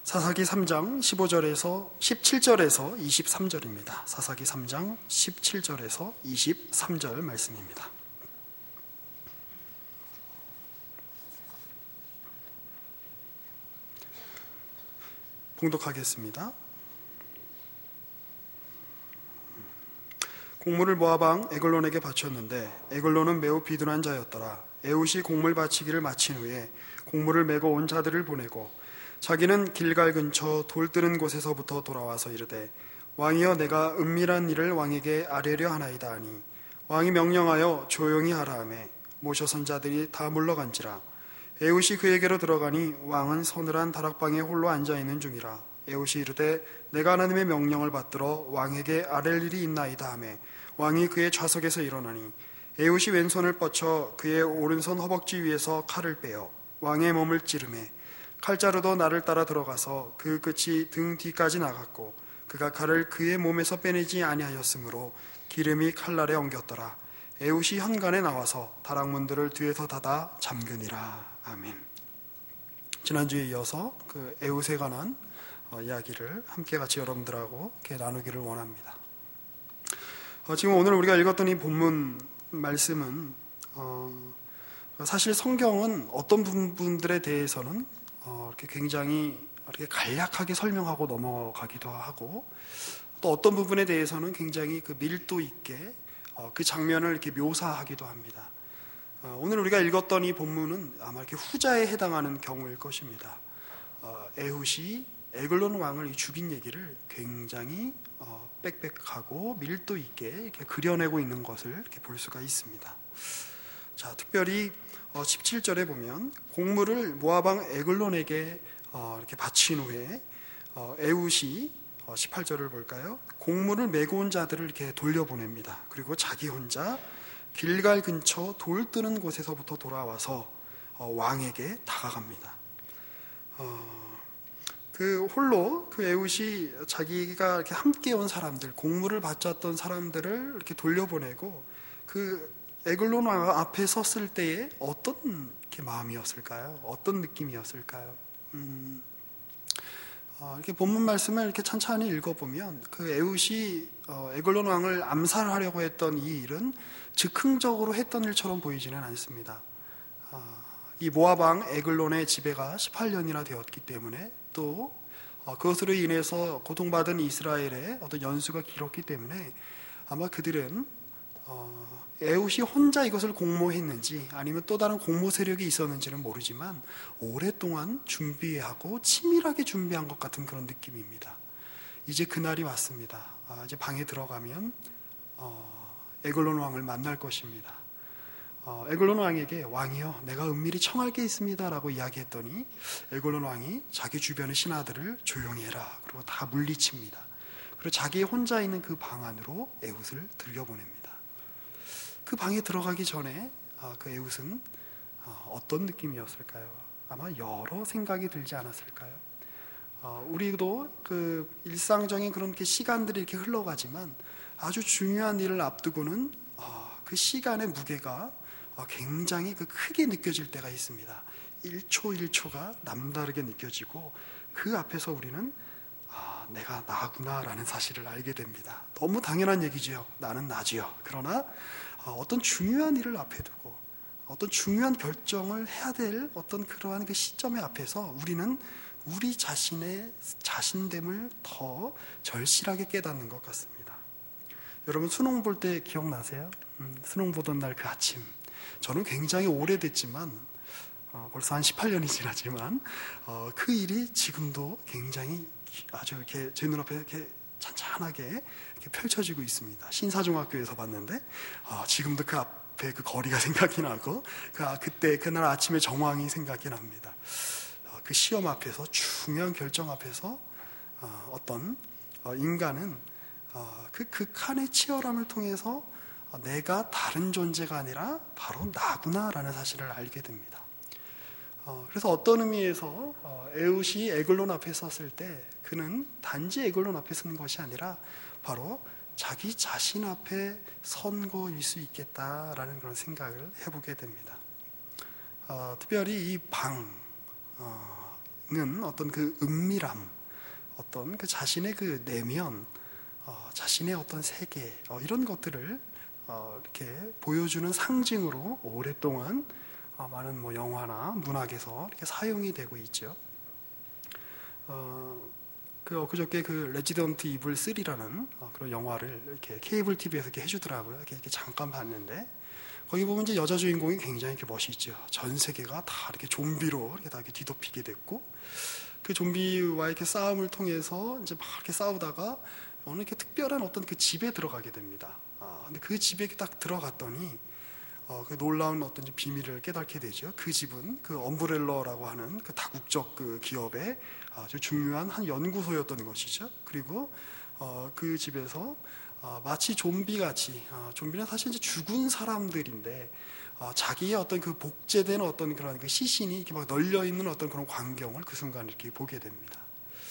사사기 3장 15절에서 17절에서 23절입니다. 사사기 3장 17절에서 23절 말씀입니다. 봉독하겠습니다. 곡물을 모압 왕 에글론에게 바쳤는데 에글론은 매우 비둔한 자였더라. 에훗이 곡물 바치기를 마친 후에 곡물을 메고 온 자들을 보내고 자기는 길갈 근처 돌 뜨는 곳에서부터 돌아와서 이르되 왕이여 내가 은밀한 일을 왕에게 아뢰려 하나이다 하니 왕이 명령하여 조용히 하라 하매 모셔선 자들이 다 물러간지라. 에훗이 그에게로 들어가니 왕은 서늘한 다락방에 홀로 앉아있는 중이라. 에훗이 이르되 내가 하나님의 명령을 받들어 왕에게 아랠 일이 있나이다 하매 왕이 그의 좌석에서 일어나니 에훗이 왼손을 뻗쳐 그의 오른손 허벅지 위에서 칼을 빼어 왕의 몸을 찌르매 칼자루도 나를 따라 들어가서 그 끝이 등 뒤까지 나갔고 그가 칼을 그의 몸에서 빼내지 아니하였으므로 기름이 칼날에 엉겼더라. 에훗이 현관에 나와서 다락문들을 뒤에서 닫아 잠그니라. 아멘. 지난주에 이어서 그 에훗에 관한 이야기를 함께 같이 여러분들하고 이렇게 나누기를 원합니다. 지금 오늘 우리가 읽었던 이 본문 말씀은 사실 성경은 어떤 부분들에 대해서는 이렇게 굉장히 이렇게 간략하게 설명하고 넘어가기도 하고 또 어떤 부분에 대해서는 굉장히 그 밀도 있게 그 장면을 이렇게 묘사하기도 합니다. 오늘 우리가 읽었던 이 본문은 아마 이렇게 후자에 해당하는 경우일 것입니다. 에훗이 에글론 왕을 죽인 얘기를 굉장히 빽빽하고 밀도 있게 이렇게 그려내고 있는 것을 이렇게 볼 수가 있습니다. 자, 특별히 17절에 보면 곡물을 모압 왕 에글론에게 이렇게 바친 후에 에훗이 18절을 볼까요? 곡물을 메고 온 자들을 이렇게 돌려보냅니다. 그리고 자기 혼자 길갈 근처 돌 뜨는 곳에서부터 돌아와서 왕에게 다가갑니다. 그 홀로 그 에훗이 자기가 이렇게 함께 온 사람들, 곡물을 바쳤던 사람들을 이렇게 돌려보내고 그 에글론 왕 앞에 섰을 때에 어떤 이렇게 마음이었을까요? 어떤 느낌이었을까요? 이렇게 본문 말씀을 이렇게 천천히 읽어보면 그 에훗이 에글론 왕을 암살하려고 했던 이 일은 즉흥적으로 했던 일처럼 보이지는 않습니다. 이 모압 왕 에글론의 지배가 18년이나 되었기 때문에 또 그것으로 인해서 고통받은 이스라엘의 어떤 연수가 길었기 때문에 아마 그들은 에훗이 혼자 이것을 공모했는지 아니면 또 다른 공모 세력이 있었는지는 모르지만 오랫동안 준비하고 치밀하게 준비한 것 같은 그런 느낌입니다. 이제 그날이 왔습니다. 이제 방에 들어가면 에글론 왕을 만날 것입니다. 에글론 왕에게 왕이여 내가 은밀히 청할 게 있습니다 라고 이야기했더니 에글론 왕이 자기 주변의 신하들을 조용히 해라 그리고 다 물리칩니다. 그리고 자기 혼자 있는 그 방 안으로 에훗을 들여보냅니다. 그 방에 들어가기 전에 그 에훗은 어떤 느낌이었을까요? 아마 여러 생각이 들지 않았을까요? 우리도 그 일상적인 그런 시간들이 이렇게 흘러가지만 아주 중요한 일을 앞두고는 그 시간의 무게가 굉장히 크게 느껴질 때가 있습니다. 1초 1초가 남다르게 느껴지고 그 앞에서 우리는 내가 나구나 라는 사실을 알게 됩니다. 너무 당연한 얘기죠. 나는 나지요. 그러나 어떤 중요한 일을 앞에 두고 어떤 중요한 결정을 해야 될 어떤 그러한 그 시점의 앞에서 우리는 우리 자신의 자신됨을 더 절실하게 깨닫는 것 같습니다. 여러분 수능 볼 때 기억나세요? 수능 보던 날 그 아침 저는 굉장히 오래됐지만 벌써 한 18년이 지나지만 그 일이 지금도 굉장히 아주 이렇게 제 눈앞에 이렇게 찬찬하게 이렇게 펼쳐지고 있습니다. 신사중학교에서 봤는데 지금도 그 앞에 그 거리가 생각이 나고 그때 그날 아침의 정황이 생각이 납니다. 그 시험 앞에서 중요한 결정 앞에서 어떤 인간은 그 극한의 치열함을 통해서 내가 다른 존재가 아니라 바로 나구나라는 사실을 알게 됩니다. 그래서 어떤 의미에서 에훗이 에글론 앞에 섰을 때 그는 단지 에글론 앞에 선 것이 아니라 바로 자기 자신 앞에 선 거일 수 있겠다라는 그런 생각을 해보게 됩니다. 특별히 이 방, 어떤 그 은밀함, 어떤 그 자신의 그 내면, 자신의 어떤 세계, 이런 것들을 이렇게 보여주는 상징으로 오랫동안 많은 뭐 영화나 문학에서 이렇게 사용이 되고 있죠. 그저께 그 레지던트 이블 3라는 그런 영화를 이렇게 케이블 TV에서 이렇게 해주더라고요. 이렇게 잠깐 봤는데, 거기 보면 이제 여자 주인공이 굉장히 이렇게 멋있죠. 전 세계가 다 이렇게 좀비로 이렇게 다 이렇게 뒤덮이게 됐고, 그 좀비와 이렇게 싸움을 통해서 이제 막 이렇게 싸우다가 어느 이렇게 특별한 어떤 그 집에 들어가게 됩니다. 근데 그 집에 딱 들어갔더니 그 놀라운 어떤 비밀을 깨닫게 되죠. 그 집은 그 엄브렐러라고 하는 그 다국적 그 기업의 아주 중요한 한 연구소였던 것이죠. 그리고 그 집에서 마치 좀비같이, 좀비는 사실 이제 죽은 사람들인데 자기의 어떤 그 복제된 어떤 그런 그 시신이 이렇게 막 널려 있는 어떤 그런 광경을 그 순간 이렇게 보게 됩니다.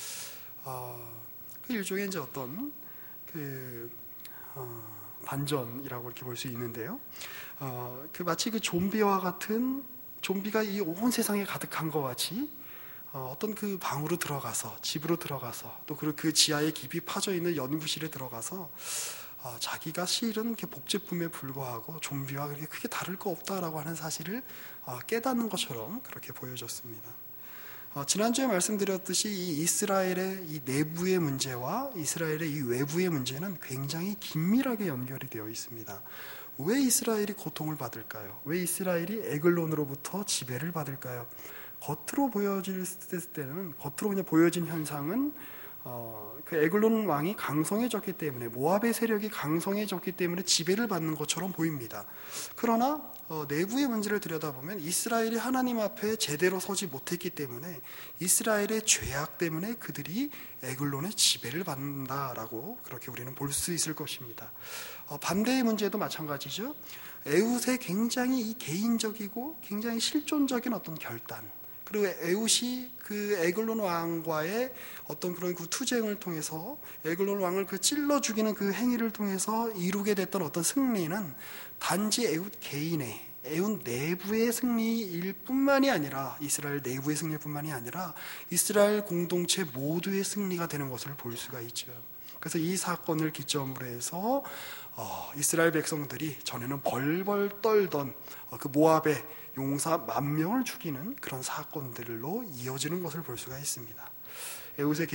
그 일종의 이제 어떤 그 반전이라고 이렇게 볼 수 있는데요. 그 마치 그 좀비와 같은, 좀비가 이 온 세상에 가득한 것 같이 어떤 그 방으로 들어가서, 집으로 들어가서, 또 그 지하에 깊이 파져 있는 연구실에 들어가서 자기가 실은 이렇게 복제품에 불과하고 좀비와 그렇게 크게 다를 거 없다라고 하는 사실을 깨닫는 것처럼 그렇게 보여졌습니다. 지난주에 말씀드렸듯이 이 이스라엘의 이 내부의 문제와 이스라엘의 이 외부의 문제는 굉장히 긴밀하게 연결이 되어 있습니다. 왜 이스라엘이 고통을 받을까요? 왜 이스라엘이 에글론으로부터 지배를 받을까요? 겉으로 보여질 때는, 겉으로 그냥 보여진 현상은 그 에글론 왕이 강성해졌기 때문에, 모압의 세력이 강성해졌기 때문에 지배를 받는 것처럼 보입니다. 그러나 내부의 문제를 들여다보면 이스라엘이 하나님 앞에 제대로 서지 못했기 때문에, 이스라엘의 죄악 때문에 그들이 에글론의 지배를 받는다라고 그렇게 우리는 볼 수 있을 것입니다. 반대의 문제도 마찬가지죠. 에훗의 굉장히 이 개인적이고 굉장히 실존적인 어떤 결단, 그리고 에훗이 그 에글론 왕과의 어떤 그런 그 투쟁을 통해서 에글론 왕을 그 찔러 죽이는 그 행위를 통해서 이루게 됐던 어떤 승리는 단지 에훗 개인의, 에훗 내부의 승리일 뿐만이 아니라, 이스라엘 내부의 승리일 뿐만이 아니라 이스라엘 공동체 모두의 승리가 되는 것을 볼 수가 있죠. 그래서 이 사건을 기점으로 해서 이스라엘 백성들이 전에는 벌벌 떨던 그 모압의 용사 10,000명을 죽이는 그런 사건들로 이어지는 것을 볼 수가 있습니다. 에훗의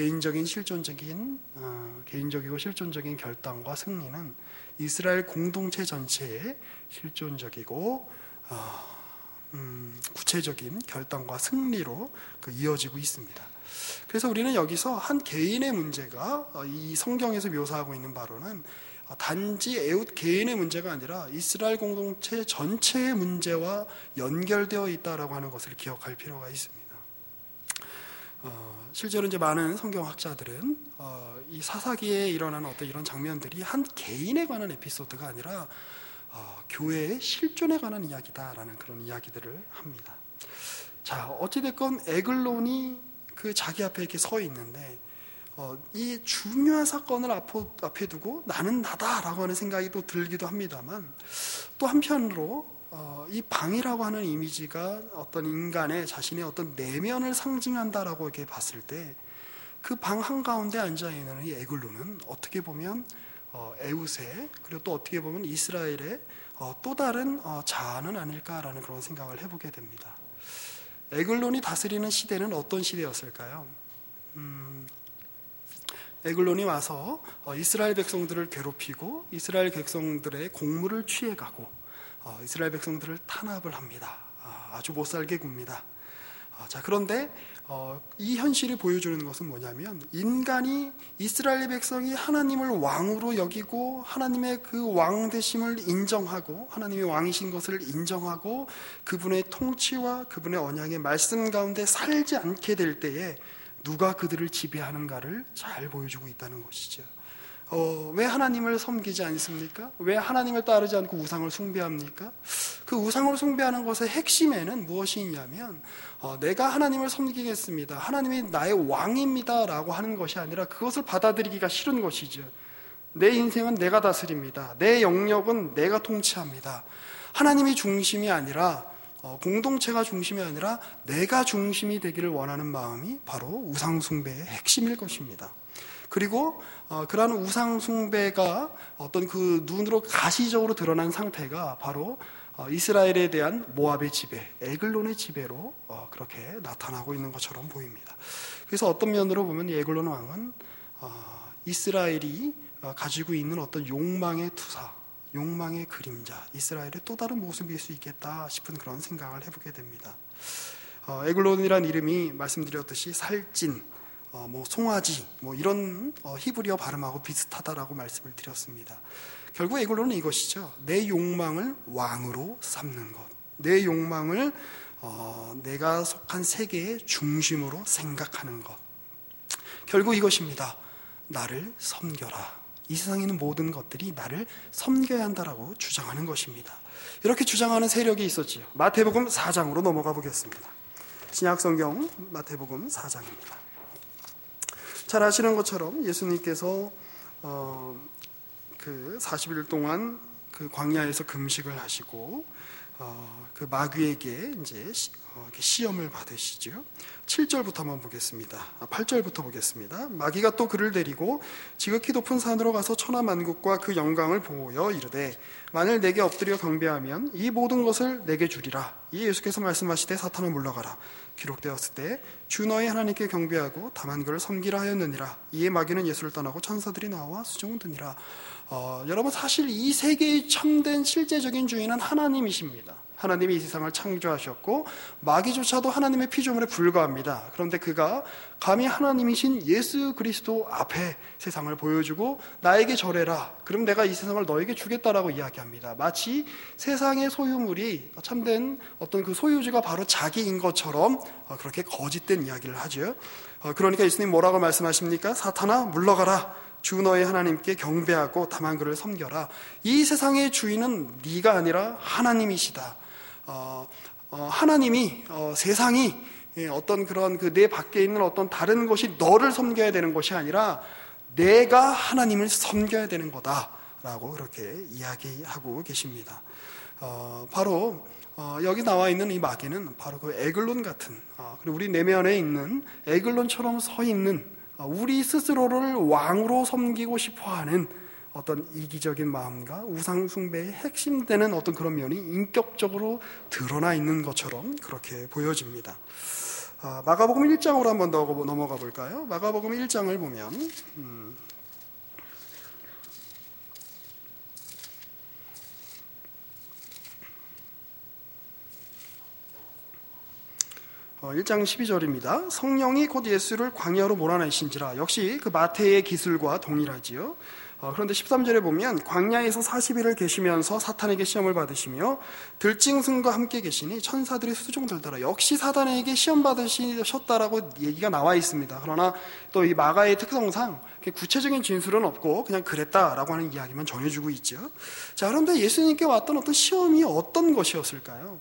개인적이고 실존적인 결단과 승리는 이스라엘 공동체 전체의 실존적이고 구체적인 결단과 승리로 이어지고 있습니다. 그래서 우리는 여기서 한 개인의 문제가 이 성경에서 묘사하고 있는 바로는 단지 에훗 개인의 문제가 아니라 이스라엘 공동체 전체의 문제와 연결되어 있다라고 하는 것을 기억할 필요가 있습니다. 실제로 이제 많은 성경학자들은 이 사사기에 일어나는 어떤 이런 장면들이 한 개인에 관한 에피소드가 아니라 교회의 실존에 관한 이야기다라는 그런 이야기들을 합니다. 자, 어찌됐건 에글론이 그 자기 앞에 이렇게 서 있는데 이 중요한 사건을 앞에 두고 나는 나다라고 하는 생각이 또 들기도 합니다만, 또 한편으로 이 방이라고 하는 이미지가 어떤 인간의 자신의 어떤 내면을 상징한다라고 이렇게 봤을 때, 그 방 한가운데 앉아 있는 이 에글론은 어떻게 보면 에훗의, 그리고 또 어떻게 보면 이스라엘의 또 다른 자아는 아닐까라는 그런 생각을 해보게 됩니다. 에글론이 다스리는 시대는 어떤 시대였을까요? 에글론이 와서 이스라엘 백성들을 괴롭히고 이스라엘 백성들의 곡물을 취해가고 이스라엘 백성들을 탄압을 합니다. 아주 못살게 굽니다. 자, 그런데 이 현실이 보여주는 것은 뭐냐면, 인간이, 이스라엘 백성이 하나님을 왕으로 여기고 하나님의 그 왕 되심을 인정하고 하나님의 왕이신 것을 인정하고 그분의 통치와 그분의 언약의 말씀 가운데 살지 않게 될 때에 누가 그들을 지배하는가를 잘 보여주고 있다는 것이죠. 왜 하나님을 섬기지 않습니까? 왜 하나님을 따르지 않고 우상을 숭배합니까? 그 우상을 숭배하는 것의 핵심에는 무엇이 있냐면, 내가 하나님을 섬기겠습니다, 하나님이 나의 왕입니다 라고 하는 것이 아니라 그것을 받아들이기가 싫은 것이죠. 내 인생은 내가 다스립니다, 내 영역은 내가 통치합니다, 하나님이 중심이 아니라 공동체가 중심이 아니라 내가 중심이 되기를 원하는 마음이 바로 우상숭배의 핵심일 것입니다. 그리고 그러한 우상숭배가 어떤 그 눈으로 가시적으로 드러난 상태가 바로 이스라엘에 대한 모압의 지배, 에글론의 지배로 그렇게 나타나고 있는 것처럼 보입니다. 그래서 어떤 면으로 보면 이 에글론 왕은 이스라엘이 가지고 있는 어떤 욕망의 투사, 욕망의 그림자, 이스라엘의 또 다른 모습일 수 있겠다 싶은 그런 생각을 해보게 됩니다. 에글론이란 이름이 말씀드렸듯이 살찐, 송아지, 이런 히브리어 발음하고 비슷하다라고 말씀을 드렸습니다. 결국 에글론은 이것이죠. 내 욕망을 왕으로 삼는 것. 내 욕망을 내가 속한 세계의 중심으로 생각하는 것. 결국 이것입니다. 나를 섬겨라. 이 세상에 있는 모든 것들이 나를 섬겨야 한다라고 주장하는 것입니다. 이렇게 주장하는 세력이 있었지요. 마태복음 4장으로 넘어가 보겠습니다. 신약성경 마태복음 4장입니다. 잘 아시는 것처럼 예수님께서 그 40일 동안 그 광야에서 금식을 하시고 그 마귀에게 이제 시험을 받으시죠. 7절부터 한번 보겠습니다. 8절부터 보겠습니다. 마귀가 또 그를 데리고 지극히 높은 산으로 가서 천하만국과 그 영광을 보여 이르되 만일 내게 엎드려 경배하면 이 모든 것을 내게 주리라. 이 예수께서 말씀하시되 사탄아 물러가라. 기록되었을 때 주 너의 하나님께 경배하고 다만 그를 섬기라 하였느니라. 이에 마귀는 예수를 떠나고 천사들이 나와 수종을 드니라. 여러분 사실 이 세계의 참된 실제적인 주인은 하나님이십니다. 하나님이 이 세상을 창조하셨고 마귀조차도 하나님의 피조물에 불과합니다. 그런데 그가 감히 하나님이신 예수 그리스도 앞에 세상을 보여주고 나에게 절해라. 그럼 내가 이 세상을 너에게 주겠다라고 이야기합니다. 마치 세상의 소유물이 참된 어떤 그 소유주가 바로 자기인 것처럼 그렇게 거짓된 이야기를 하죠. 그러니까 예수님 뭐라고 말씀하십니까? 사탄아 물러가라. 주 너의 하나님께 경배하고 다만 그를 섬겨라. 이 세상의 주인은 네가 아니라 하나님이시다. 하나님이 세상이 어떤 그런 그 내 밖에 있는 어떤 다른 것이 너를 섬겨야 되는 것이 아니라 내가 하나님을 섬겨야 되는 거다라고 그렇게 이야기하고 계십니다. 바로 여기 나와 있는 이 마귀는 바로 그 에글론 같은 그리고 우리 내면에 있는 에글론처럼 서 있는 우리 스스로를 왕으로 섬기고 싶어하는 어떤 이기적인 마음과 우상숭배의 핵심되는 어떤 그런 면이 인격적으로 드러나 있는 것처럼 그렇게 보여집니다. 마가복음 1장으로 한번 더 넘어가 볼까요? 마가복음 1장을 보면 1장 12절입니다. 성령이 곧 예수를 광야로 몰아내신지라. 역시 그 마태의 기술과 동일하지요. 그런데 13절에 보면 광야에서 40일을 계시면서 사탄에게 시험을 받으시며 들짐승과 함께 계시니 천사들이 수종들더라. 역시 사탄에게 시험 받으셨다라고 얘기가 나와 있습니다. 그러나 또 이 마가의 특성상 구체적인 진술은 없고 그냥 그랬다라고 하는 이야기만 전해주고 있죠. 자, 그런데 예수님께 왔던 어떤 시험이 어떤 것이었을까요?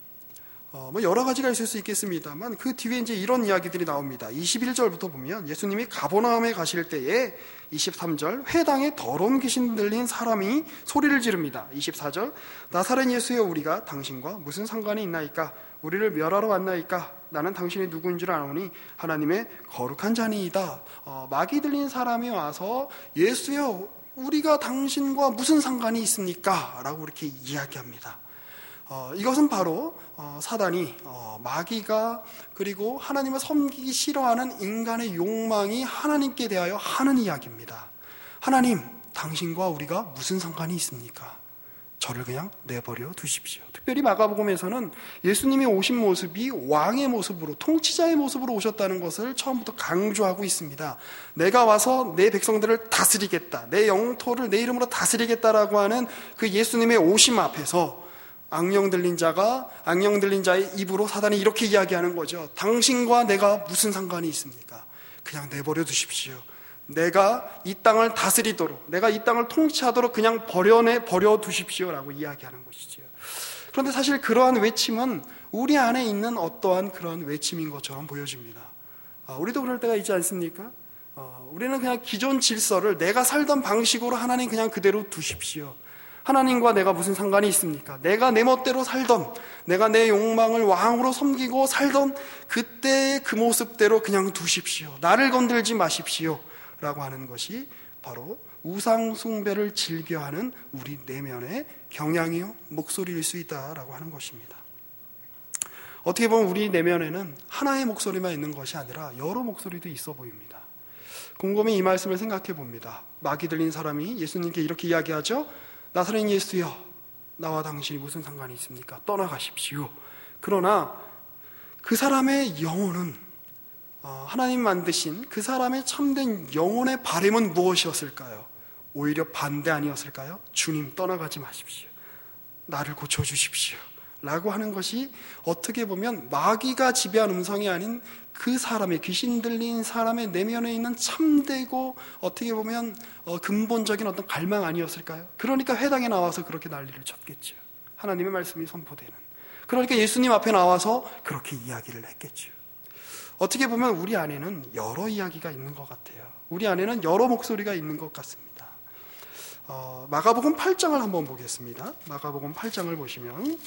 여러 가지가 있을 수 있겠습니다만 그 뒤에 이제 이런 이야기들이 나옵니다. 21절부터 보면 예수님이 가버나움에 가실 때에 23절 회당에 더러운 귀신 들린 사람이 소리를 지릅니다. 24절 나사렛 예수여 우리가 당신과 무슨 상관이 있나이까? 우리를 멸하러 왔나이까? 나는 당신이 누구인 줄 아노니 하나님의 거룩한 자니이다. 마귀 들린 사람이 와서 예수여 우리가 당신과 무슨 상관이 있습니까? 라고 이렇게 이야기합니다. 이것은 바로 사단이 마귀가 그리고 하나님을 섬기기 싫어하는 인간의 욕망이 하나님께 대하여 하는 이야기입니다. 하나님, 당신과 우리가 무슨 상관이 있습니까? 저를 그냥 내버려 두십시오. 특별히 마가복음에서는 예수님이 오신 모습이 왕의 모습으로 통치자의 모습으로 오셨다는 것을 처음부터 강조하고 있습니다. 내가 와서 내 백성들을 다스리겠다. 내 영토를 내 이름으로 다스리겠다라고 하는 그 예수님의 오심 앞에서 악령 들린 자의 입으로 사단이 이렇게 이야기하는 거죠. 당신과 내가 무슨 상관이 있습니까? 그냥 내버려 두십시오. 내가 이 땅을 다스리도록, 내가 이 땅을 통치하도록 그냥 버려 두십시오라고 이야기하는 것이죠. 그런데 사실 그러한 외침은 우리 안에 있는 어떠한 그러한 외침인 것처럼 보여집니다. 우리도 그럴 때가 있지 않습니까? 우리는 그냥 기존 질서를 내가 살던 방식으로 하나님 그냥 그대로 두십시오. 하나님과 내가 무슨 상관이 있습니까? 내가 내 멋대로 살던, 내가 내 욕망을 왕으로 섬기고 살던 그때의 그 모습대로 그냥 두십시오. 나를 건들지 마십시오. 라고 하는 것이 바로 우상 숭배를 즐겨하는 우리 내면의 경향이요 목소리일 수 있다라고 하는 것입니다. 어떻게 보면 우리 내면에는 하나의 목소리만 있는 것이 아니라 여러 목소리도 있어 보입니다. 곰곰이 이 말씀을 생각해 봅니다. 마귀 들린 사람이 예수님께 이렇게 이야기하죠. 나사렛 예수여, 나와 당신이 무슨 상관이 있습니까? 떠나가십시오. 그러나 그 사람의 영혼은 하나님 만드신 그 사람의 참된 영혼의 바람은 무엇이었을까요? 오히려 반대 아니었을까요? 주님 떠나가지 마십시오. 나를 고쳐주십시오. 라고 하는 것이 어떻게 보면 마귀가 지배한 음성이 아닌 그 사람의, 귀신 들린 사람의 내면에 있는 참되고 어떻게 보면 근본적인 어떤 갈망 아니었을까요? 그러니까 회당에 나와서 그렇게 난리를 쳤겠죠. 하나님의 말씀이 선포되는. 그러니까 예수님 앞에 나와서 그렇게 이야기를 했겠죠. 어떻게 보면 우리 안에는 여러 이야기가 있는 것 같아요. 우리 안에는 여러 목소리가 있는 것 같습니다. 마가복음 8장을 한번 보겠습니다. 마가복음 8장을 보시면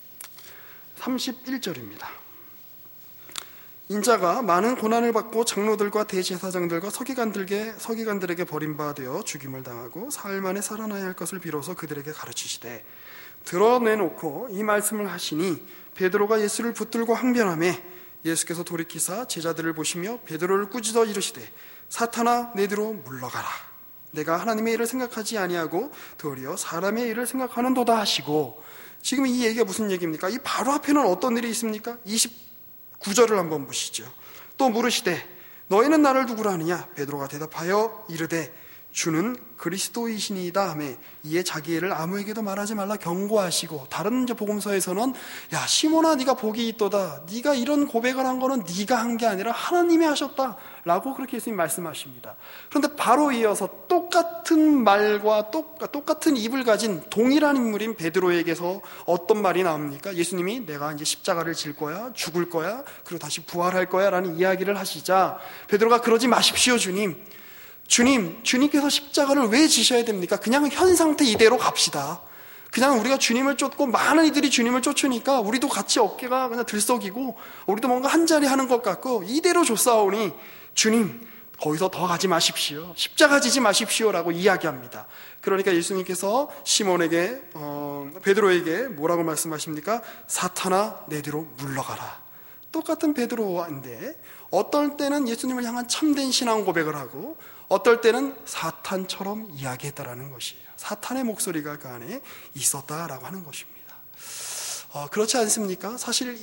31절입니다. 인자가 많은 고난을 받고 장로들과 대제사장들과 서기관들에게 버림받아 죽임을 당하고 사흘 만에 살아나야 할 것을 비로소 그들에게 가르치시되 드러내놓고 이 말씀을 하시니 베드로가 예수를 붙들고 항변하매 예수께서 돌이키사 제자들을 보시며 베드로를 꾸짖어 이르시되 사탄아 내 뒤로 물러가라. 내가 하나님의 일을 생각하지 아니하고 도리어 사람의 일을 생각하는도다 하시고, 지금 이 얘기가 무슨 얘기입니까? 이 바로 앞에는 어떤 일이 있습니까? 29절을 한번 보시죠. 또 물으시되 너희는 나를 누구라 하느냐? 베드로가 대답하여 이르되 주는 그리스도이시니이다 하매 이에 자기 일을 아무에게도 말하지 말라 경고하시고, 다른 이제 복음서에서는 야 시몬아 네가 복이 있도다, 네가 이런 고백을 한 거는 네가 한 게 아니라 하나님이 하셨다 라고 그렇게 예수님 말씀하십니다. 그런데 바로 이어서 똑같은 말과 똑같은 입을 가진 동일한 인물인 베드로에게서 어떤 말이 나옵니까? 예수님이 내가 이제 십자가를 질 거야, 죽을 거야, 그리고 다시 부활할 거야 라는 이야기를 하시자 베드로가 그러지 마십시오 주님께서 십자가를 왜 지셔야 됩니까? 그냥 현 상태 이대로 갑시다. 그냥 우리가 주님을 쫓고 많은 이들이 주님을 쫓으니까 우리도 같이 어깨가 그냥 들썩이고 우리도 뭔가 한 자리 하는 것 같고 이대로 줬사오니 주님 거기서 더 가지 마십시오. 십자가 지지 마십시오 라고 이야기합니다. 그러니까 예수님께서 시몬에게 베드로에게 뭐라고 말씀하십니까? 사탄아 내 뒤로 물러가라. 똑같은 베드로인데 어떨 때는 예수님을 향한 참된 신앙 고백을 하고 어떨 때는 사탄처럼 이야기했다라는 것이에요. 사탄의 목소리가 그 안에 있었다라고 하는 것입니다. 그렇지 않습니까? 사실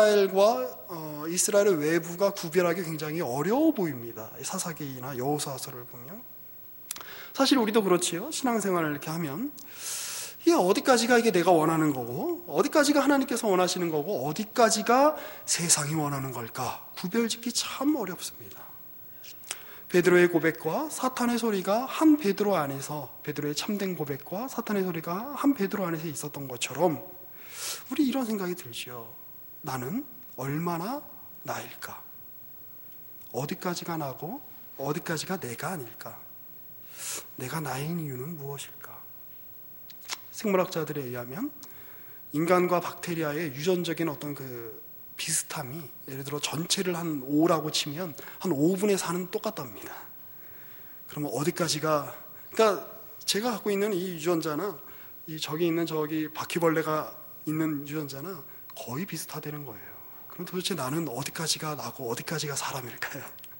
이스라엘의 외부가 구별하기 굉장히 어려워 보입니다. 사사기나 여호수아서를 보면 사실 우리도 그렇지요. 신앙생활을 이렇게 하면 이게 어디까지가 이게 내가 원하는 거고 어디까지가 하나님께서 원하시는 거고 어디까지가 세상이 원하는 걸까 구별짓기 참 어렵습니다. 베드로의 고백과 사탄의 소리가 한 베드로 안에서, 베드로의 참된 고백과 사탄의 소리가 한 베드로 안에서 있었던 것처럼 우리 이런 생각이 들죠. 나는 얼마나 나일까? 어디까지가 나고 어디까지가 내가 아닐까? 내가 나인 이유는 무엇일까? 생물학자들에 의하면 인간과 박테리아의 유전적인 어떤 그 비슷함이, 예를 들어 전체를 한 5라고 치면 한 5분의 4는 똑같답니다. 그러면 어디까지가, 그러니까 제가 갖고 있는 이 유전자나 저기 있는 저기 바퀴벌레가 있는 유전자나 거의 비슷하다는 거예요. 그럼 도대체 나는 어디까지가 나고 어디까지가 사람일까요?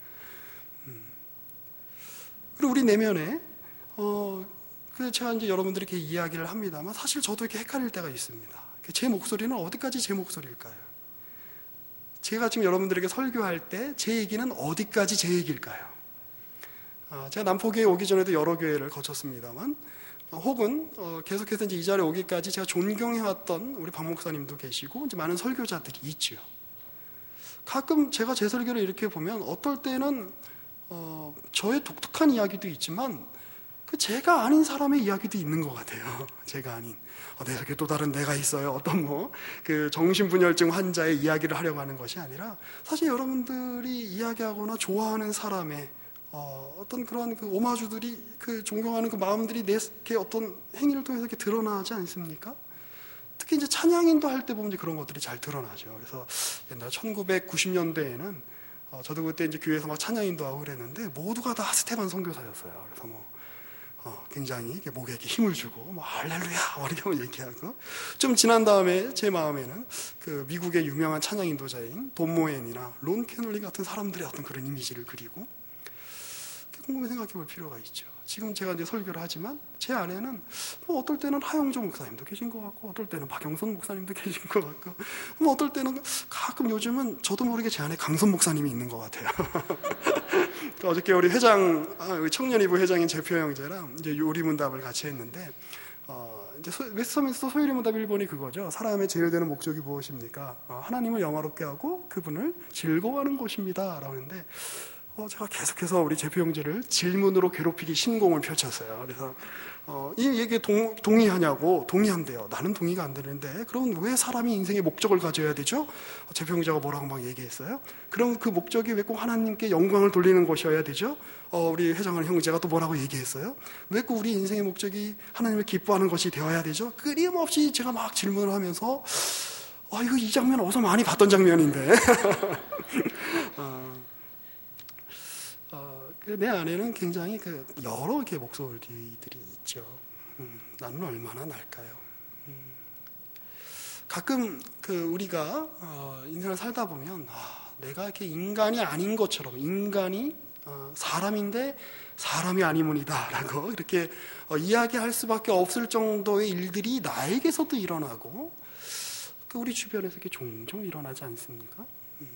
그리고 우리 내면에 제가 이제 여러분들에게 이야기를 합니다만 사실 저도 이렇게 헷갈릴 때가 있습니다. 제 목소리는 어디까지 제 목소리일까요? 제가 지금 여러분들에게 설교할 때 제 얘기는 어디까지 제 얘기일까요? 제가 남포교회 오기 전에도 여러 교회를 거쳤습니다만 혹은 계속해서 이제 이 자리에 오기까지 제가 존경해왔던 우리 박 목사님도 계시고 이제 많은 설교자들이 있죠. 가끔 제가 제 설교를 이렇게 보면 어떨 때는 저의 독특한 이야기도 있지만 그 제가 아닌 사람의 이야기도 있는 것 같아요. 제가 아닌 내 속에 또 다른 내가 있어요. 어떤 그 정신분열증 환자의 이야기를 하려고 하는 것이 아니라 사실 여러분들이 이야기하거나 좋아하는 사람의 어떤 그런 그 오마주들이 그 존경하는 그 마음들이 내 어떤 행위를 통해서 이렇게 드러나지 않습니까? 특히 이제 찬양인도 할 때 보면 이제 그런 것들이 잘 드러나죠. 그래서 옛날 1990년대에는 저도 그때 이제 교회에서 막 찬양인도 하고 그랬는데 모두가 다 스테반 선교사였어요. 그래서 굉장히 이렇게 목에 이렇게 힘을 주고 할렐루야 이렇게 얘기하고, 좀 지난 다음에 제 마음에는 그 미국의 유명한 찬양 인도자인 돈 모엔이나 론 캐널리 같은 사람들의 어떤 그런 이미지를 그리고 곰곰이 생각해 볼 필요가 있죠. 지금 제가 이제 설교를 하지만 제 안에는 어떨 때는 하영조 목사님도 계신 것 같고, 어떨 때는 박영선 목사님도 계신 것 같고, 어떨 때는 가끔 요즘은 저도 모르게 제 안에 강선 목사님이 있는 것 같아요. 어저께 우리 청년이부 회장인 제표 형제랑 이제 요리문답을 같이 했는데, 이제 웨스트민스터 소요리문답 1번이 그거죠. 사람의 제외되는 목적이 무엇입니까? 하나님을 영화롭게 하고 그분을 즐거워하는 것입니다. 라고 하는데, 제가 계속해서 우리 제표 형제를 질문으로 괴롭히기 신공을 펼쳤어요. 그래서 이 얘기에 동의하냐고. 동의한대요. 나는 동의가 안 되는데 그럼 왜 사람이 인생의 목적을 가져야 되죠? 제표 형제가 뭐라고 막 얘기했어요. 그럼 그 목적이 왜 꼭 하나님께 영광을 돌리는 것이어야 되죠? 우리 회장을 형제가 또 뭐라고 얘기했어요? 왜 꼭 우리 인생의 목적이 하나님을 기뻐하는 것이 되어야 되죠? 끊임없이 제가 막 질문을 하면서 이거 이 장면 어디서 많이 봤던 장면인데 내 안에는 굉장히 여러 개의 목소리들이 있죠. 나는 얼마나 날까요? 가끔 우리가 인생을 살다 보면 내가 이렇게 인간이 아닌 것처럼, 인간이 사람인데 사람이 아니문이다라고 이렇게 이야기할 수밖에 없을 정도의 일들이 나에게서도 일어나고 우리 주변에서 이렇게 종종 일어나지 않습니까?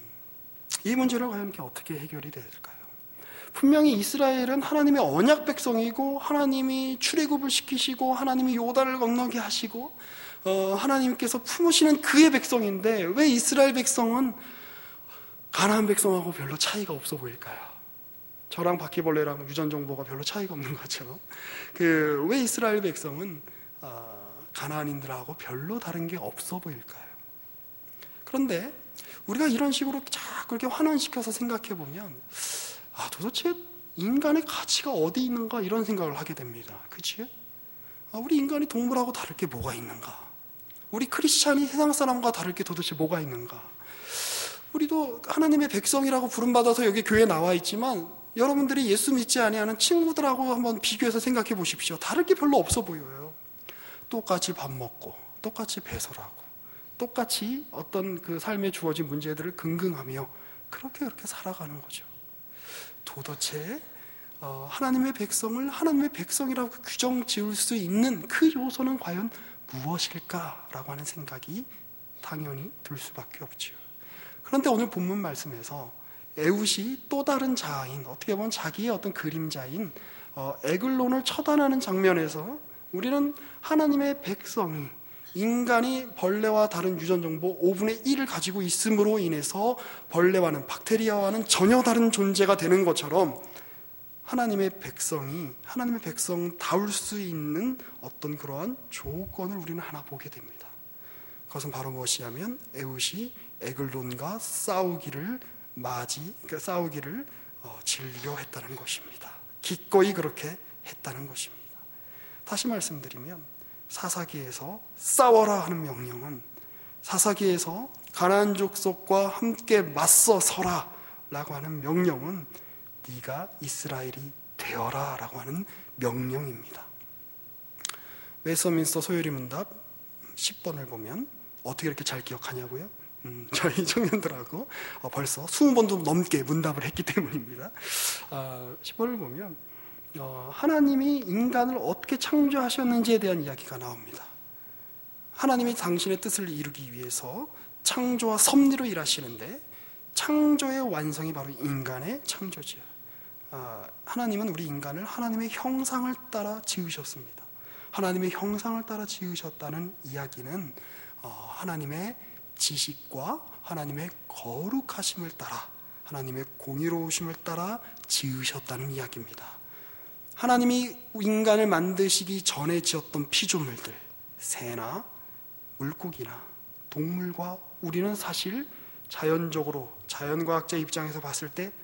이 문제를 과연 이렇게 어떻게 해결이 될까요? 분명히 이스라엘은 하나님의 언약 백성이고, 하나님이 출애굽을 시키시고, 하나님이 요단을 건너게 하시고, 하나님께서 품으시는 그의 백성인데 왜 이스라엘 백성은 가나안 백성하고 별로 차이가 없어 보일까요? 저랑 바퀴벌레랑 유전 정보가 별로 차이가 없는 것처럼 왜 이스라엘 백성은 가나안인들하고 별로 다른 게 없어 보일까요? 그런데 우리가 이런 식으로 자꾸 이렇게 환원시켜서 생각해 보면 도대체 인간의 가치가 어디 있는가 이런 생각을 하게 됩니다. 그치? 우리 인간이 동물하고 다를 게 뭐가 있는가? 우리 크리스찬이 세상 사람과 다를 게 도대체 뭐가 있는가? 우리도 하나님의 백성이라고 부름받아서 여기 교회에 나와 있지만 여러분들이 예수 믿지 아니하는 친구들하고 한번 비교해서 생각해 보십시오. 다를 게 별로 없어 보여요. 똑같이 밥 먹고, 똑같이 배설하고, 똑같이 어떤 그 삶에 주어진 문제들을 긍긍하며 그렇게 살아가는 거죠. 도대체 하나님의 백성을 하나님의 백성이라고 규정 지을 수 있는 그 요소는 과연 무엇일까라고 하는 생각이 당연히 들 수밖에 없지요. 그런데 오늘 본문 말씀에서 에훗이 또 다른 자아인, 어떻게 보면 자기의 어떤 그림자인 에글론을 처단하는 장면에서 우리는 하나님의 백성이, 인간이 벌레와 다른 유전 정보 5분의 1을 가지고 있음으로 인해서 벌레와는, 박테리아와는 전혀 다른 존재가 되는 것처럼 하나님의 백성이 하나님의 백성다울 수 있는 어떤 그러한 조건을 우리는 하나 보게 됩니다. 그것은 바로 무엇이냐면 에훗이 에글론과 싸우기를 진료했다는 것입니다. 기꺼이 그렇게 했다는 것입니다. 다시 말씀드리면 사사기에서 싸워라 하는 명령은, 사사기에서 가나안 족속과 함께 맞서 서라 라고 하는 명령은 네가 이스라엘이 되어라 라고 하는 명령입니다. 웨스트민스터 소요리 문답 10번을 보면 어떻게 이렇게 잘 기억하냐고요? 저희 청년들하고 벌써 20번도 넘게 문답을 했기 때문입니다. 10번을 보면 하나님이 인간을 어떻게 창조하셨는지에 대한 이야기가 나옵니다. 하나님이 당신의 뜻을 이루기 위해서 창조와 섭리로 일하시는데 창조의 완성이 바로 인간의 창조지요. 하나님은 우리 인간을 하나님의 형상을 따라 지으셨습니다. 하나님의 형상을 따라 지으셨다는 이야기는 하나님의 지식과 하나님의 거룩하심을 따라, 하나님의 공의로우심을 따라 지으셨다는 이야기입니다. 하나님이 인간을 만드시기 전에 지었던 피조물들, 새나 물고기나 동물과 우리는 사실 자연적으로, 자연과학자 입장에서 봤을 때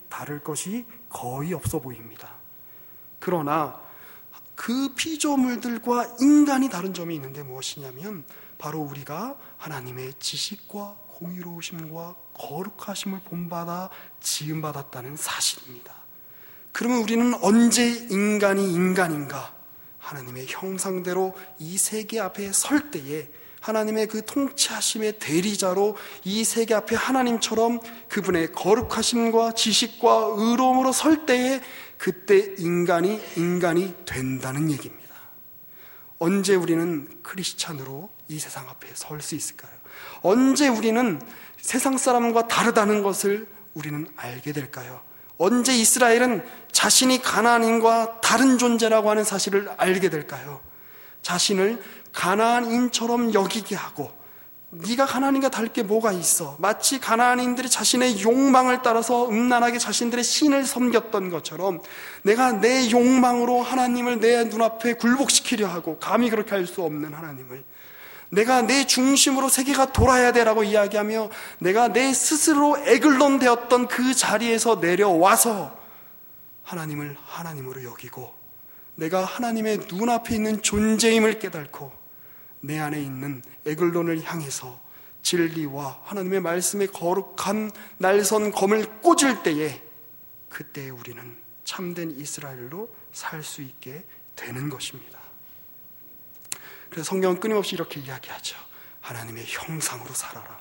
다를 것이 거의 없어 보입니다. 그러나 그 피조물들과 인간이 다른 점이 있는데 무엇이냐면 바로 우리가 하나님의 지식과 공의로우심과 거룩하심을 본받아 지음받았다는 사실입니다. 그러면 우리는 언제 인간이 인간인가? 하나님의 형상대로 이 세계 앞에 설 때에 하나님의 그 통치하심의 대리자로 이 세계 앞에 하나님처럼 그분의 거룩하심과 지식과 의로움으로 설 때에 그때 인간이 된다는 얘기입니다. 언제 우리는 크리스찬으로 이 세상 앞에 설 수 있을까요? 언제 우리는 세상 사람과 다르다는 것을 우리는 알게 될까요? 언제 이스라엘은 자신이 가나안인과 다른 존재라고 하는 사실을 알게 될까요? 자신을 가나안인처럼 여기게 하고 네가 가나안인과 다를 게 뭐가 있어? 마치 가나안인들이 자신의 욕망을 따라서 음란하게 자신들의 신을 섬겼던 것처럼 내가 내 욕망으로 하나님을 내 눈앞에 굴복시키려 하고 감히 그렇게 할 수 없는 하나님을 내가 내 중심으로 세계가 돌아야 되라고 이야기하며 내가 내 스스로 에글론 되었던 그 자리에서 내려와서 하나님을 하나님으로 여기고 내가 하나님의 눈앞에 있는 존재임을 깨닫고 내 안에 있는 에글론을 향해서 진리와 하나님의 말씀의 거룩한 날선 검을 꽂을 때에 그때에 우리는 참된 이스라엘로 살 수 있게 되는 것입니다. 그래서 성경은 끊임없이 이렇게 이야기하죠. 하나님의 형상으로 살아라.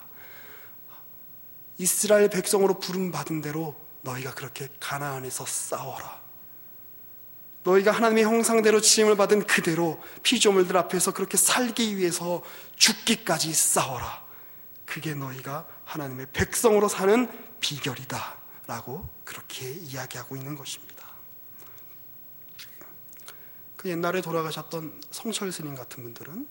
이스라엘 백성으로 부름받은 대로 너희가 그렇게 가나안에서 싸워라. 너희가 하나님의 형상대로 지음을 받은 그대로 피조물들 앞에서 그렇게 살기 위해서 죽기까지 싸워라. 그게 너희가 하나님의 백성으로 사는 비결이다 라고 그렇게 이야기하고 있는 것입니다. 그 옛날에 돌아가셨던 성철 스님 같은 분들은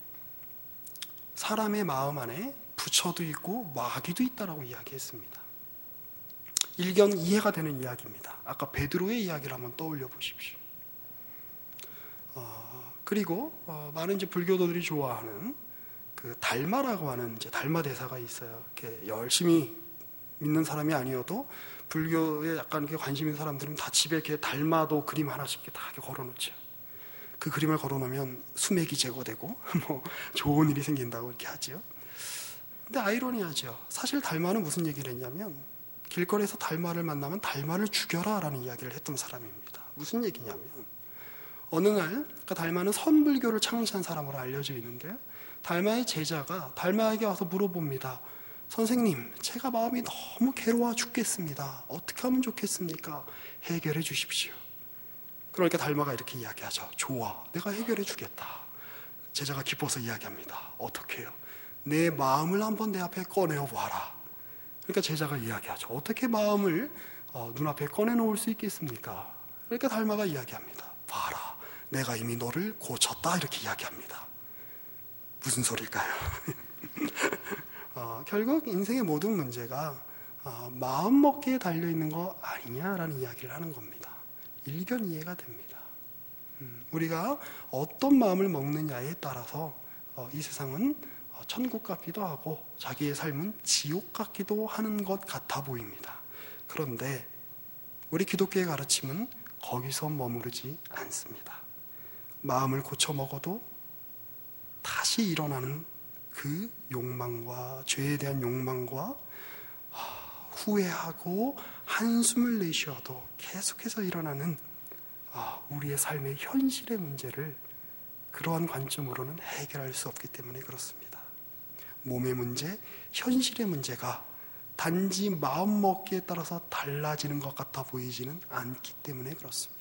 사람의 마음 안에 부처도 있고 마귀도 있다라고 이야기했습니다. 일견 이해가 되는 이야기입니다. 아까 베드로의 이야기를 한번 떠올려 보십시오. 그리고 많은 이제 불교도들이 좋아하는 그 달마라고 하는 이제 달마 대사가 있어요. 이렇게 열심히 믿는 사람이 아니어도 불교에 약간 이렇게 관심 있는 사람들은 다 집에 이렇게 달마도 그림 하나씩 다 이렇게 걸어놓죠. 그 그림을 걸어놓으면 수맥이 제거되고 뭐 좋은 일이 생긴다고 이렇게 하죠. 근데 아이러니하죠. 사실 달마는 무슨 얘기를 했냐면 길거리에서 달마를 만나면 달마를 죽여라 라는 이야기를 했던 사람입니다. 무슨 얘기냐면 어느 날 그 달마는 선불교를 창시한 사람으로 알려져 있는데 달마의 제자가 달마에게 와서 물어봅니다. 선생님, 제가 마음이 너무 괴로워 죽겠습니다. 어떻게 하면 좋겠습니까? 해결해 주십시오. 그러니까 달마가 이렇게 이야기하죠. 좋아, 내가 해결해 주겠다. 제자가 기뻐서 이야기합니다. 어떻게 해요? 내 마음을 한번 내 앞에 꺼내어 봐라. 그러니까 제자가 이야기하죠. 어떻게 마음을 눈앞에 꺼내놓을 수 있겠습니까? 그러니까 달마가 이야기합니다. 봐라, 내가 이미 너를 고쳤다. 이렇게 이야기합니다. 무슨 소리일까요? 결국 인생의 모든 문제가 마음먹기에 달려있는 거 아니냐라는 이야기를 하는 겁니다. 일견 이해가 됩니다. 우리가 어떤 마음을 먹느냐에 따라서 이 세상은 천국 같기도 하고 자기의 삶은 지옥 같기도 하는 것 같아 보입니다. 그런데 우리 기독교의 가르침은 거기서 머무르지 않습니다. 마음을 고쳐 먹어도 다시 일어나는 그 욕망과 죄에 대한 욕망과 후회하고 한숨을 내쉬어도 계속해서 일어나는 우리의 삶의 현실의 문제를 그러한 관점으로는 해결할 수 없기 때문에 그렇습니다. 몸의 문제, 현실의 문제가 단지 마음먹기에 따라서 달라지는 것 같아 보이지는 않기 때문에 그렇습니다.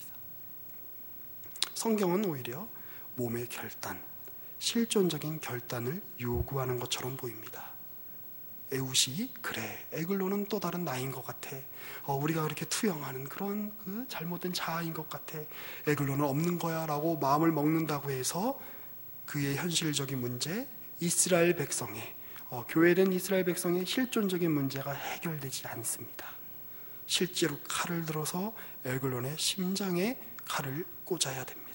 성경은 오히려 몸의 결단, 실존적인 결단을 요구하는 것처럼 보입니다. 에웃이 그래, 에글론은 또 다른 나인 것 같아. 우리가 그렇게 투영하는 그런 그 잘못된 자아인 것 같아. 에글론은 없는 거야 라고 마음을 먹는다고 해서 그의 현실적인 문제, 이스라엘 백성의 교회된 이스라엘 백성의 실존적인 문제가 해결되지 않습니다. 실제로 칼을 들어서 에글론의 심장에 칼을 꽂아야 됩니다.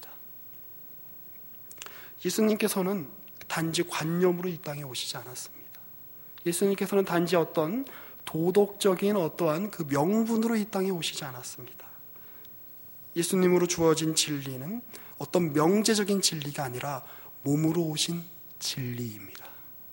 예수님께서는 단지 관념으로 이 땅에 오시지 않았습니다. 예수님께서는 단지 어떤 도덕적인 어떠한 그 명분으로 이 땅에 오시지 않았습니다. 예수님으로 주어진 진리는 어떤 명제적인 진리가 아니라 몸으로 오신 진리입니다.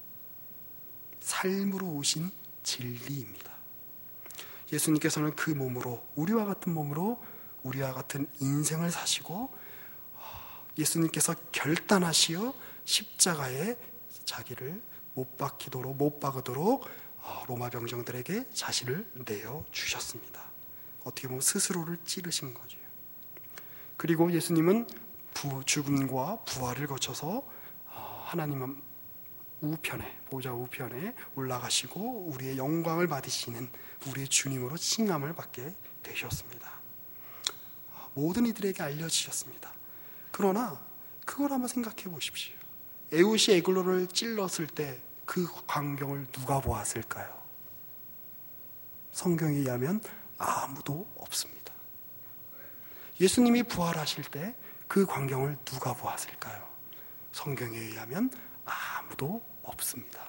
삶으로 오신 진리입니다. 예수님께서는 그 몸으로, 우리와 같은 몸으로 우리와 같은 인생을 사시고 예수님께서 결단하시어 십자가에 자기를 못 박으도록 로마 병정들에게 자신을 내어 주셨습니다. 어떻게 보면 스스로를 찌르신 거죠. 그리고 예수님은 죽음과 부활을 거쳐서 하나님 우편에, 보좌 우편에 올라가시고 우리의 영광을 받으시는 우리의 주님으로 칭함을 받게 되셨습니다. 모든 이들에게 알려지셨습니다. 그러나 그걸 한번 생각해 보십시오. 에웃이 에글론을 찔렀을 때 그 광경을 누가 보았을까요? 성경에 의하면 아무도 없습니다. 예수님이 부활하실 때 그 광경을 누가 보았을까요? 성경에 의하면 아무도 없습니다.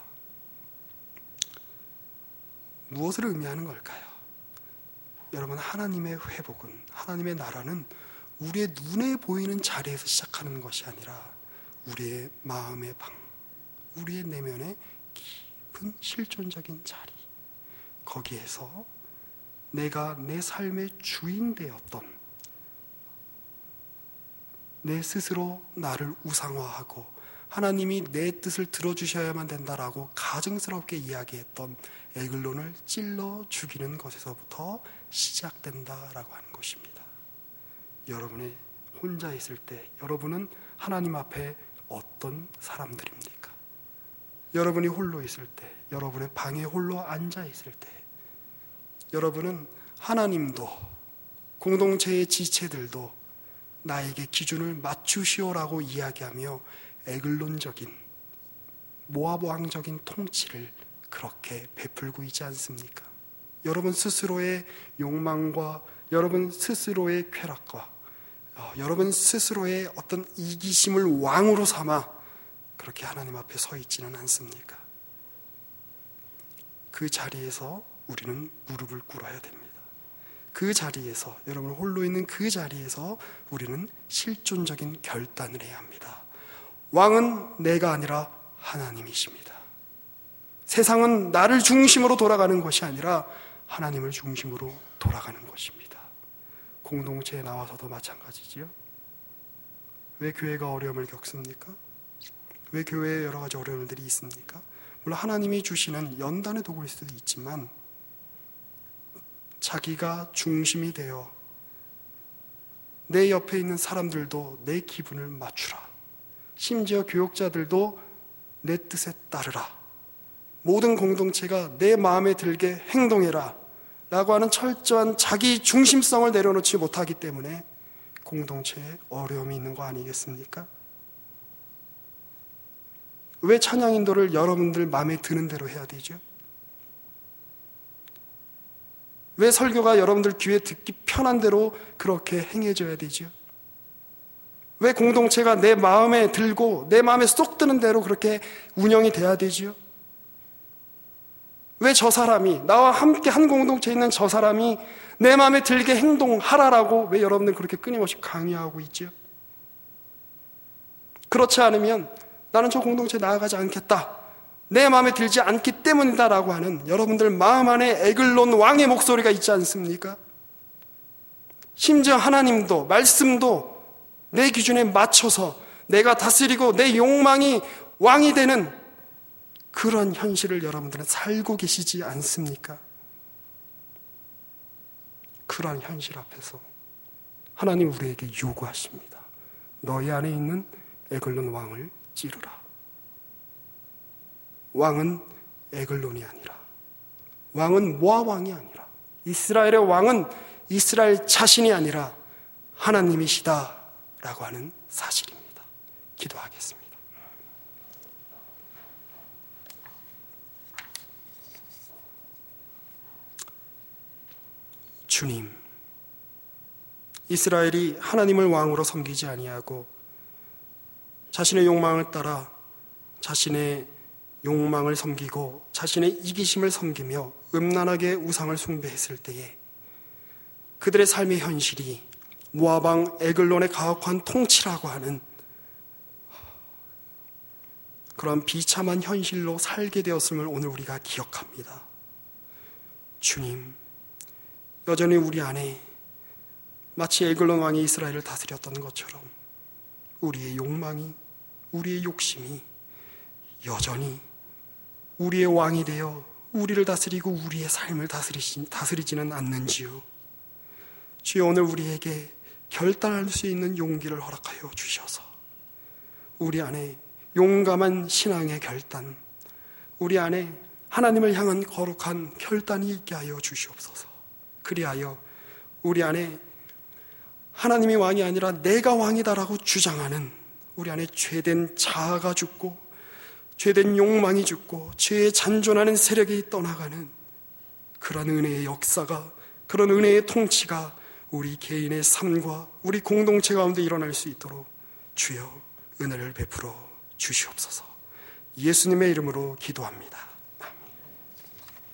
무엇을 의미하는 걸까요? 여러분, 하나님의 회복은, 하나님의 나라는 우리의 눈에 보이는 자리에서 시작하는 것이 아니라 우리의 마음의 방, 우리의 내면의 깊은 실존적인 자리, 거기에서 내가 내 삶의 주인 되었던, 내 스스로 나를 우상화하고 하나님이 내 뜻을 들어주셔야만 된다라고 가증스럽게 이야기했던 에글론을 찔러 죽이는 것에서부터 시작된다라고 하는 것입니다. 여러분이 혼자 있을 때 여러분은 하나님 앞에 어떤 사람들입니까? 여러분이 홀로 있을 때, 여러분의 방에 홀로 앉아 있을 때 여러분은 하나님도 공동체의 지체들도 나에게 기준을 맞추시오라고 이야기하며 에글론적인 모압 왕적인 통치를 그렇게 베풀고 있지 않습니까? 여러분 스스로의 욕망과 여러분 스스로의 쾌락과 여러분 스스로의 어떤 이기심을 왕으로 삼아 그렇게 하나님 앞에 서 있지는 않습니까? 그 자리에서 우리는 무릎을 꿇어야 됩니다. 그 자리에서, 여러분 홀로 있는 그 자리에서 우리는 실존적인 결단을 해야 합니다. 왕은 내가 아니라 하나님이십니다. 세상은 나를 중심으로 돌아가는 것이 아니라 하나님을 중심으로 돌아가는 것입니다. 공동체에 나와서도 마찬가지지요. 왜 교회가 어려움을 겪습니까? 왜 교회에 여러 가지 어려움들이 있습니까? 물론 하나님이 주시는 연단의 도구일 수도 있지만 자기가 중심이 되어 내 옆에 있는 사람들도 내 기분을 맞추라. 심지어 교육자들도 내 뜻에 따르라. 모든 공동체가 내 마음에 들게 행동해라 라고 하는 철저한 자기 중심성을 내려놓지 못하기 때문에 공동체에 어려움이 있는 거 아니겠습니까? 왜 찬양 인도를 여러분들 마음에 드는 대로 해야 되죠? 왜 설교가 여러분들 귀에 듣기 편한 대로 그렇게 행해져야 되죠? 왜 공동체가 내 마음에 들고 내 마음에 쏙 드는 대로 그렇게 운영이 돼야 되죠? 왜 저 사람이, 나와 함께 한 공동체에 있는 저 사람이 내 마음에 들게 행동하라라고 왜 여러분들 그렇게 끊임없이 강요하고 있죠? 그렇지 않으면 나는 저 공동체에 나아가지 않겠다, 내 마음에 들지 않기 때문이다라고 하는 여러분들 마음 안에 에글론 왕의 목소리가 있지 않습니까? 심지어 하나님도 말씀도 내 기준에 맞춰서 내가 다스리고 내 욕망이 왕이 되는 그런 현실을 여러분들은 살고 계시지 않습니까? 그러한 현실 앞에서 하나님 우리에게 요구하십니다. 너희 안에 있는 에글론 왕을 찌르라. 왕은 에글론이 아니라, 왕은 모압 왕이 아니라, 이스라엘의 왕은 이스라엘 자신이 아니라 하나님이시다라고 하는 사실입니다. 기도하겠습니다. 주님, 이스라엘이 하나님을 왕으로 섬기지 아니하고 자신의 욕망을 따라 자신의 욕망을 섬기고 자신의 이기심을 섬기며 음란하게 우상을 숭배했을 때에 그들의 삶의 현실이 모압 왕 에글론의 가혹한 통치라고 하는 그런 비참한 현실로 살게 되었음을 오늘 우리가 기억합니다. 주님, 여전히 우리 안에 마치 에글론 왕이 이스라엘을 다스렸던 것처럼 우리의 욕망이, 우리의 욕심이 여전히 우리의 왕이 되어 우리를 다스리고 우리의 삶을 다스리지는 않는지요. 주여, 오늘 우리에게 결단할 수 있는 용기를 허락하여 주셔서 우리 안에 용감한 신앙의 결단, 우리 안에 하나님을 향한 거룩한 결단이 있게 하여 주시옵소서. 그리하여 우리 안에 하나님이 왕이 아니라 내가 왕이다라고 주장하는 우리 안에 죄된 자아가 죽고 죄된 욕망이 죽고 죄에 잔존하는 세력이 떠나가는 그런 은혜의 역사가, 그런 은혜의 통치가 우리 개인의 삶과 우리 공동체 가운데 일어날 수 있도록 주여 은혜를 베풀어 주시옵소서. 예수님의 이름으로 기도합니다.